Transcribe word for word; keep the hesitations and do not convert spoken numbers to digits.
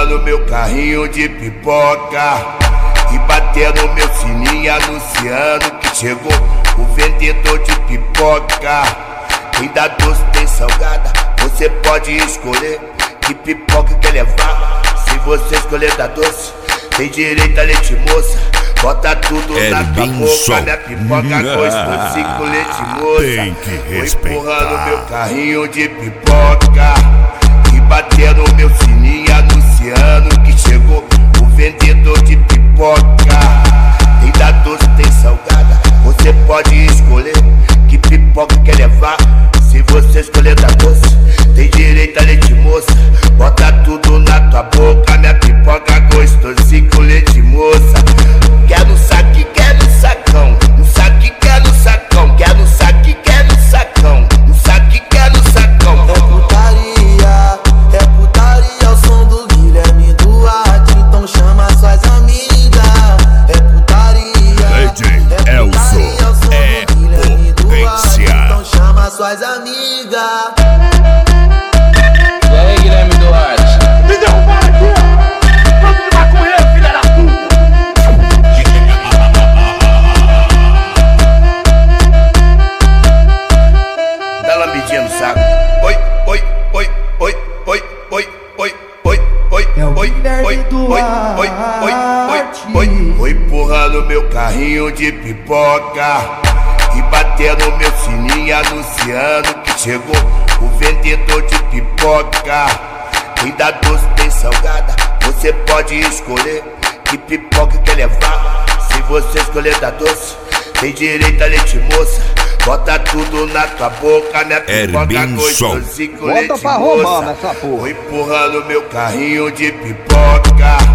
empurrando meu carrinho de pipoca e batendo meu sininho anunciando que chegou o vendedor de pipoca. Tem da doce, tem salgada, você pode escolher que pipoca quer levar. Se você escolher da doce, tem direito a leite moça. Bota tudo é na tua boca, minha pipoca gostosinha com leite moça. Tem que respeitar. Vou empurrando meu carrinho de pipoca e batendo meu sininho anunciando que chegou o vendedor de pipoca. Tem da doce, tem salgada, você pode escolher que pipoca quer levar. Se você escolher da doce, tem direito a leite moça. Bota tudo na tua boca, minha pipoca gostosinha com leite moça. Quer no saque, quer no sacão, no saque, quer no sacão, quer no saque, quer no sacão, no saque, quer no sacão. É putaria, é putaria o som do Guilherme Duarte, então chama suas amigas. É putaria, D J é Elson, putaria o som é do Guilherme Duarte, potência. então chama suas amigas. E aí, Guilherme Duarte? Me derrubaram aqui, ó! Vamos de maconheiro, filha da puta! Dá lambidinha no saco. Oi, oi, oi, oi, oi, oi, oi, oi, oi, É o oi, Guilherme oi, oi, Duarte. oi, oi, oi. Vou empurrando meu carrinho de pipoca e batendo meu sininho anunciando que chegou o vendedor de pipoca. Tem da doce, tem salgada, você pode escolher que pipoca quer levar. Se você escolher da doce, tem direito a leite moça. Bota tudo na tua boca, minha pipoca gostosinha com leite moça. pra Romano essa porra. Vou empurrando meu carrinho de pipoca